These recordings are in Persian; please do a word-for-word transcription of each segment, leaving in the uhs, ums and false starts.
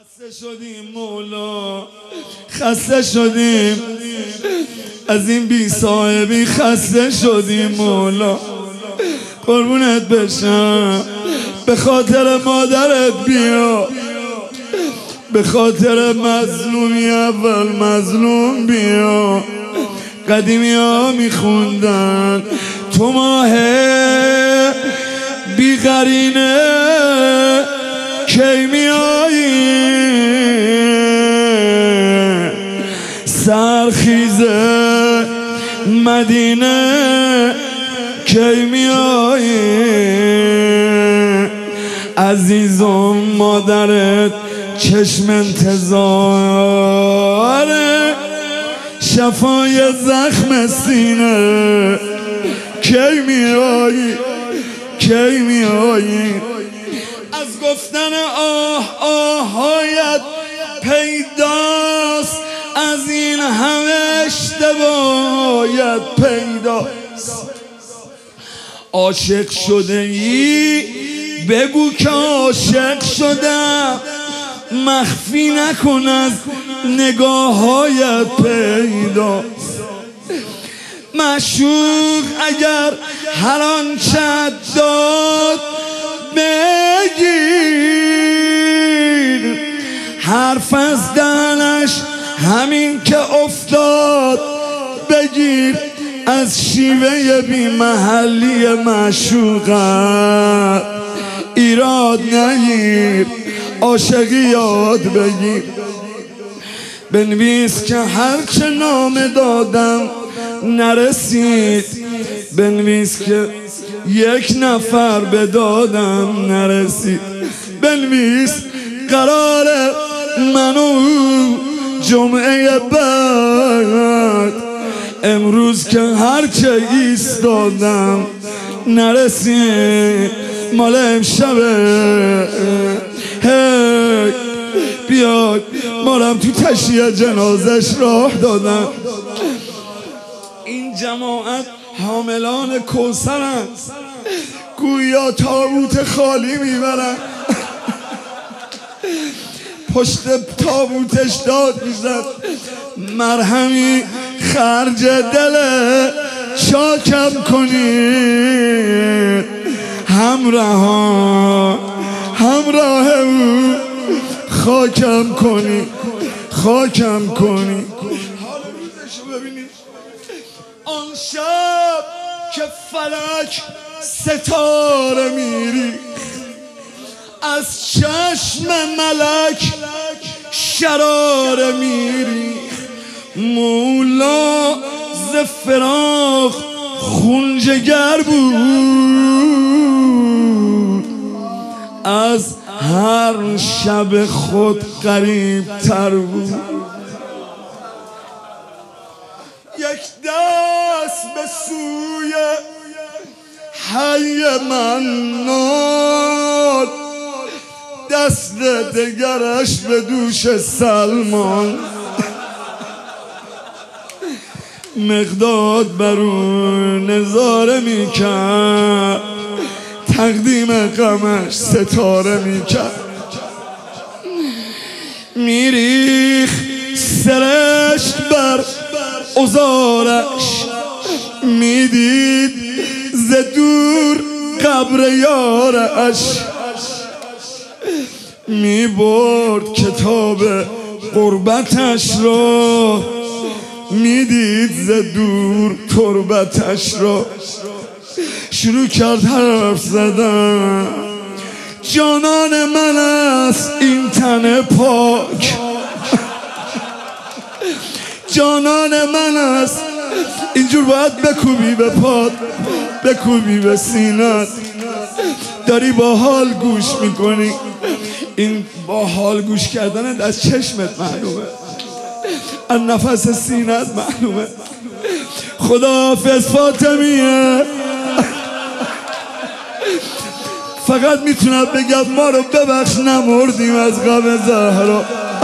خسته شدیم مولا، خسته شدیم از این بی صاحبی، خسته شدیم مولا. قربونت بشم، به خاطر مادرت بیا، به خاطر مظلومی اول مظلوم بیا. قدیمی ها میخوندن تو ماه بی قرینه کی میایی، سرخیزه مدینه کی میایی. عزیزم مادرت چشم انتظاره، شفای زخم سینه کی میایی، کی میایی. از گفتن آه آهایت پیداست، از این همه اشتباهات پیداست. عاشق شده ای بگو که عاشق شدم، مخفی نکن از نگاهایت پیداست. معشوق اگر هر آنچه داد بگیر، حرف از دهنش همین که افتاد بگیر. از شیوه بی محلی معشوقت ایراد نگیر، عاشقی یاد بگیر. بنویس که هرچه نامه دادم نرسید، بنویس که یک نفر به دادم نرسید. بنویس قرار منو جمعه بعد، امروز که هرچه ایستادم نرسید، مال امشبه. هی بیاد مارم تو تشییع جنازش راه دادم. این جماعت حاملان کوثرن، گویا تابوت خالی میبرن. پشت تابوتش داد میزد مرهمی خرج دل چاکم کنید، همراه همراه او خاکم کنی، خاکم کنی. حال روزشو ببینید، آن شب که فلک ستاره میری، از چشم ملک شراره میری. مولا ز فراق خون جگر بود، از هر شب خود قریب تر بود. یک دست به سوی حی منان، دست دگرش به دوش سلمان. مقداد بر اون نظاره میکرد، تقدیم غمش ستاره میکرد. میریخ سرشت بر عذارش، میدید ز دور قبر یارش. میبرد کتاب قربتش را، میدید ز دور تربتش را. شروع کرد حرف زدن، جانان من است این تن پاک، جانان من است. اینجور باید بکوبی به پاد، بکوبی به سینت. داری با حال گوش میکنی، این با حال گوش کردنت از چشمت معلومه، از نفس سینت معلومه. خداحافظ فاطمیه. فقط میتونم بگم ما رو ببخش نمردیم از غم زهرا.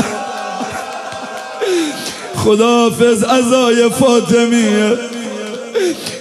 خداحافظ عزای فاطمیه.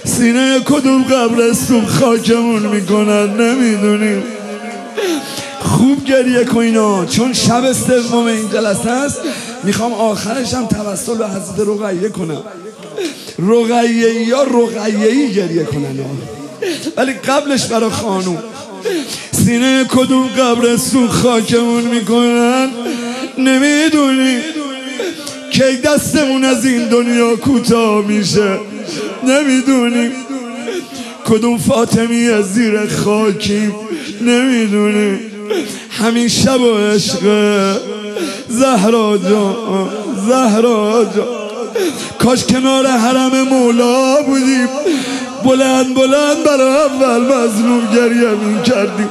سینه کدوم قبرستون خاکمون میکنن نمیدونیم. خوب گریه کنینا، چون شب سوم این جلسه است. میخوام آخرش هم توسل به حضرت رقیه کنم. رقیه یا رقیه‌ای گریه کنن، ولی قبلش برای خانوم سینه کدوم قبرستون خاکمون میکنن نمیدونی که دستمون از این دنیا کوتاه میشه، نمیدونیم کدوم فاطمی از زیر خاکیم، نمیدونیم همین شب و عشق زهرا جان، زهرا جان کاش کنار حرم مولا بودیم، بلند بلند برای اول مظلوم گریه می کردیم.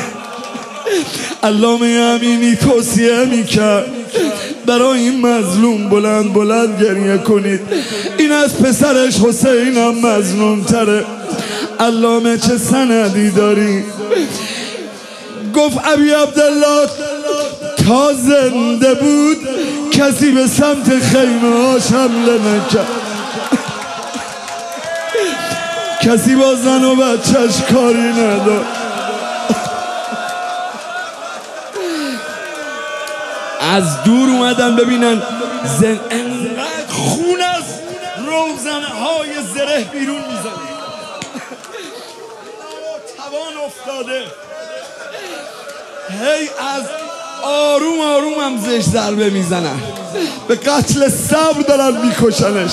علامه امینی توصیه می کرد برای این مظلوم بلند بلند گریه کنید. این از پسرش حسین هم مظلوم تره. علامه چه سندی داری؟ گفت ابی عبدالله تا زنده بود کسی به سمت خیمه هاش حمله نکرد، کسی با زن و بچهش کاری نداشت. از دور اومدن ببینن زن انقدر خون از روزنهای زره بیرون میزنه، توان افتاده. هی از آروم آروم هم زش ضربه میزنن، به قتل صبر دارن میکشنش.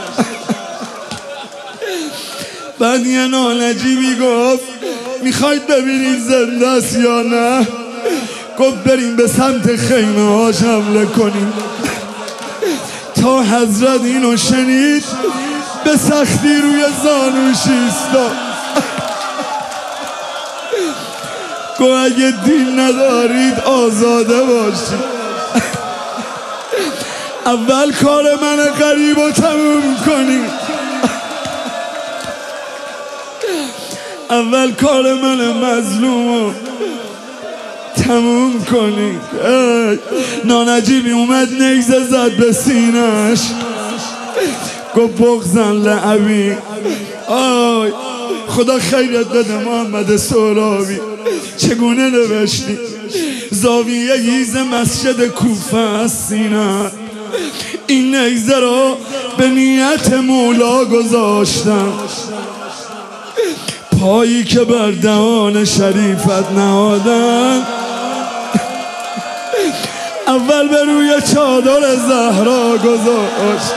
بعد یه نانجیبی گفت میخواید ببینید زنده است یا نه؟ گفت بریم به سمت خیمه هاش حمله کنیم. تا حضرت اینو شنید به سختی روی زانوش ایستاد. گفت اگه دین ندارید آزاده باشید. اول کار من غریب رو تموم کنید، اول کار من مظلوم رو تموم کنید. نانجیبی اومد نیزه زد به سینش، گفت بغضن لعبی. آی خدا خیرت بده محمد سهرابی، چگونه نوشتی زاویه ییز مسجد کوفه است سینه، این نیزه را به نیت مولا گذاشتم، پایی که بر دهان شریفت نهادن اول به روی چادر زهرا گذاشت.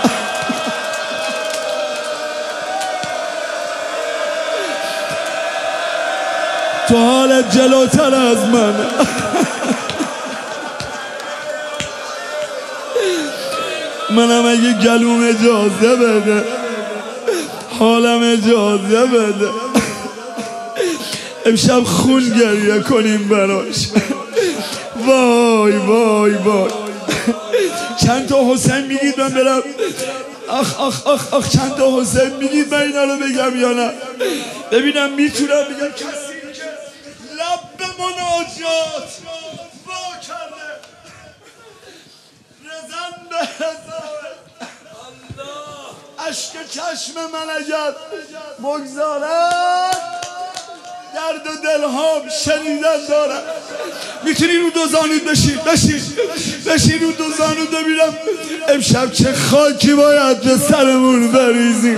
تو حالت جلوتر از من. منم اگه گلوم اجازه بده، حالم اجازه بده، امشب خون گریه کنیم براش. وای وای وای. چند تا حسین میگید من برم؟ آخ آخ آخ آخ چند تا حسین میگید من اینا رو بگم یا نه؟ ببینم میتونم بگم. کسی که لب به مناجات وا کرده رزن به هزار عشق چشم من اگر بگذارد درد و دلهام شنیدن دارم. میتونی رو دو زانود بشین بشین بشین رو دو زانود ببینم امشب چه خاکی باید به سرمون بریزیم.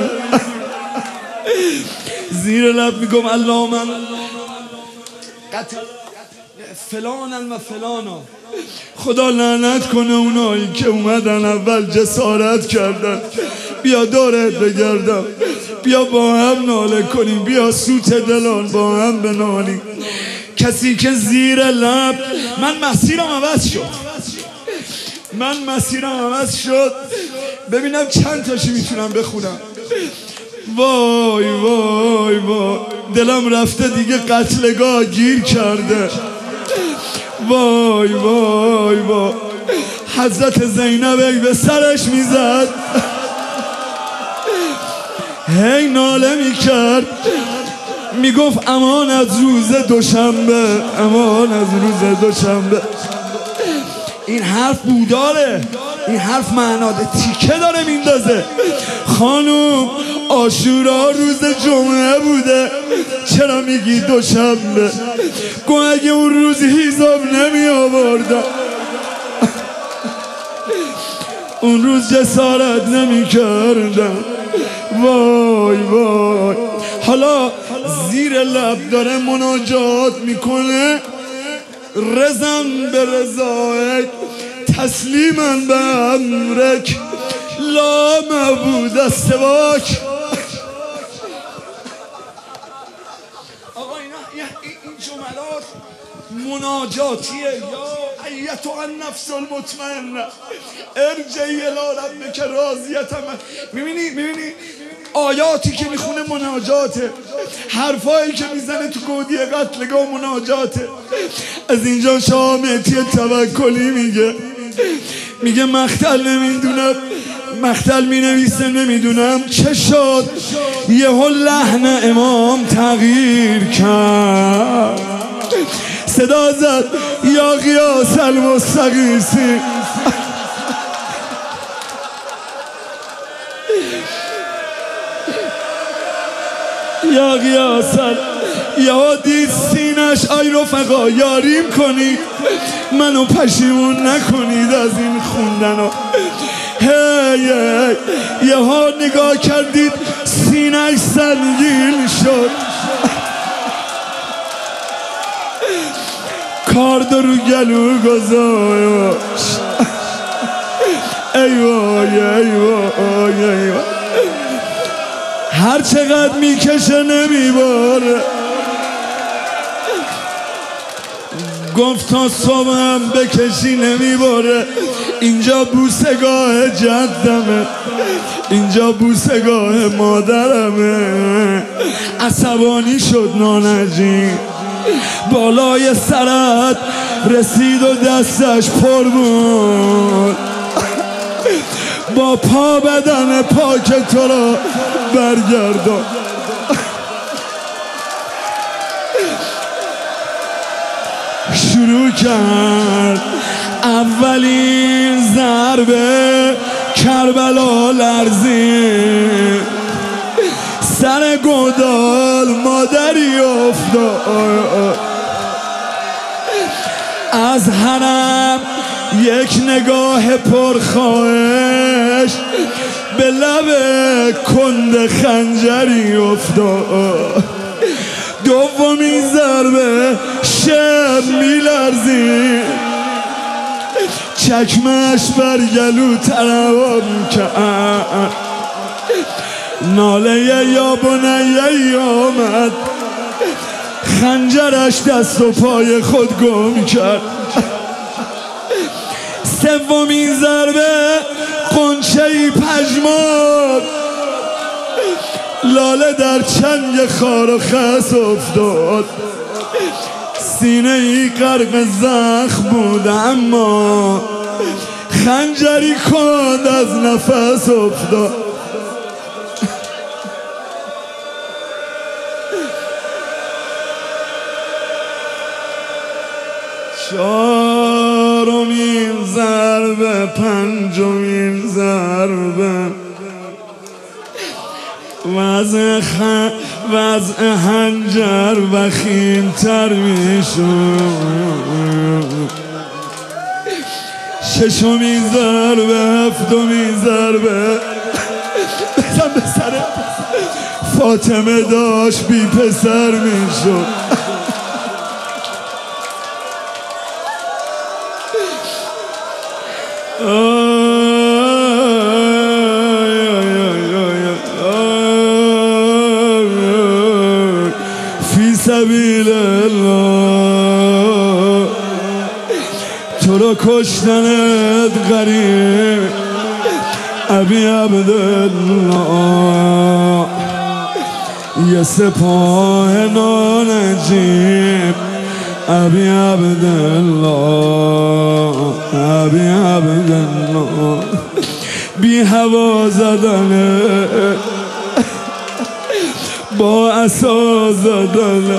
زیر لب میگم اللهم قتل فلانن و فلانا. خدا لعنت کنه اونایی که اومدن اول جسارت کردن. بیا دورت بگردم، بیا با هم ناله کنیم، بیا سوت دلان با هم بنالیم. کسی که زیر لب من مسیرم عوض شد، من مسیرم عوض شد. ببینم چند تاشی میتونم بخونم. وای وای وای دلم رفته دیگه قتلگاه گیر کرده. وای وای وای حضرت زینب به سرش میزد، هی ناله میکرد، میگفت امان از روز دوشنبه، امان از روز دوشنبه. این حرف بوداره، این حرف معناده، تیکه داره میندازه. خانوم عاشورا روز جمعه بوده، چرا میگی دوشنبه؟ گو اگه اون روز حساب نمی آوردم اون روز جسارت نمی کردم. وای وای. حالا زیر لب داره مناجات میکنه، رزم به رضایک تسلیما به امرک لا معبود سواک. آقا اینا این جملات مناجاتیه. یا ایتها النفس المطمئنه ارجعی الی ربک راضیة. میبینی میبینی آیاتی که میخونه مناجاته، حرفایی که میزنه تو گودی قتلگاه مناجاته. از اینجا شامتی توکلی میگه میگه مقتل نمیدونم، مقتل مینویسه نمیدونم چه شد، یهو لحن امام تغییر کرد، صدا زد یا غیاث المستغیثین. یا غیاث، یا دید سینش آی رفقا یاریم کنید منو پشیمون نکنید از این خوندن ها. هی هی یه ها نگاه کردید سینش سنگین شد، کارد رو گلو گذاشت. ای وای ای وای ای وای، هر چقدر میکشه نمیباره. گفت تا صبحم بکشی نمیباره. اینجا بوسگاه جدمه، اینجا بوسگاه مادرمه. عصبانی شد نانجی، بالای سرت رسید و دستش پر بود، با پا بدن پاک تو را برگردان. شروع کرد اولین ضربه، کربلا لرزید، سر گودال مادری افتاد. از حرم یک نگاه پرخواهش به لب کند خنجری افتاد. دومین ضربه شب میلرزید، چکمش بر گلو ترام کرد. ناله یا بنیه آمد، خنجرش دست و پای خود گم کرد. سومین ضربه غنچه‌ای پژمرد، لاله در چنگ خار و خس افتاد. سینه ای غرق زخم بود اما خنجری کند از نفس افتاد. چهارمین ضربه، پنجمین ضربه، وضع خ... وضع حنجر وخیم‌تر میشد. ششمین ضربه، هفتمین ضربه، بزن به سر فاطمه داشت بی پسر میشد. فی سبیل الله تو رو کشتنت غریب ابی عبدالله، یه سپاه نانجیب ابی عبدالله، ابی عبدالله، بی هوا زدنه با عصا زدنه،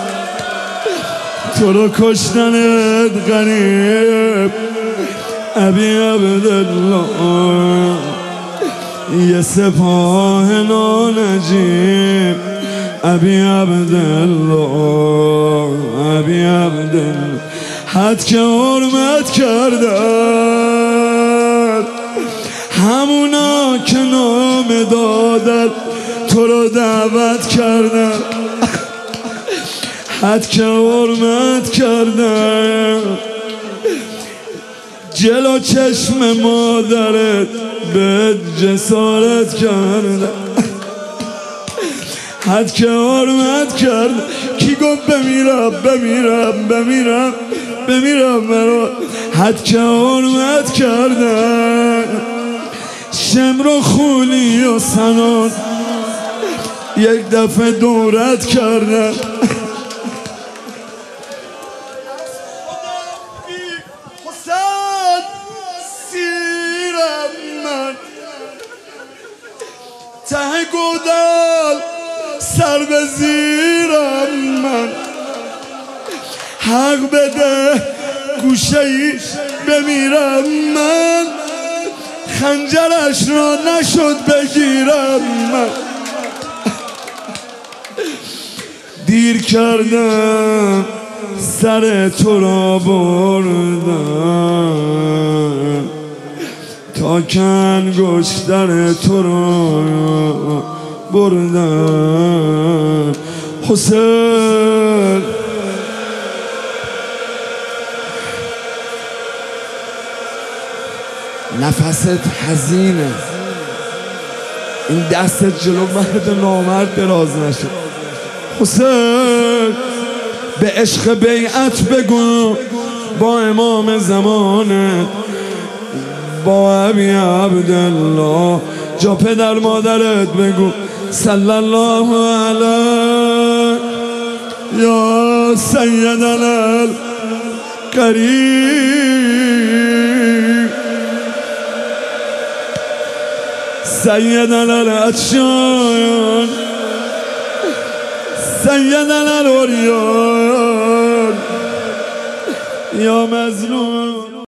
تو رو کشتنت غریب ابی عبدالله، یه سپاه نانجیب ابی عبدالله ابی عبدالله حد که حرمت کردن همونا که نام دادن تو رو دعوت کردن حد که حرمت کردن جلو چشم مادرت به جسارت کردن حد که حرمت کرد کی گفت بمیرم بمیرم بمیرم بمیرم مرا حد که حرمت کردن شمر و خولی و سنان یک دفعه دورت کردن حسین سیرم من ته گودال سر به زیرم من حق بده گوشه ای بمیرم من خنجرش را نشد بگیرم من دیر کردم سر تو را بردم تا که انگشتر تو را بردم حسین نفست حزینه این دستت جلو مرد نامرد دراز نشد حسین به عشق بیعت بگو با امام زمانت با ابی عبدالله جا پدر مادرت بگو صلی الله علیه یا سیدنا القریب سیدنا العطشان سیدنا العریان یا مظلوم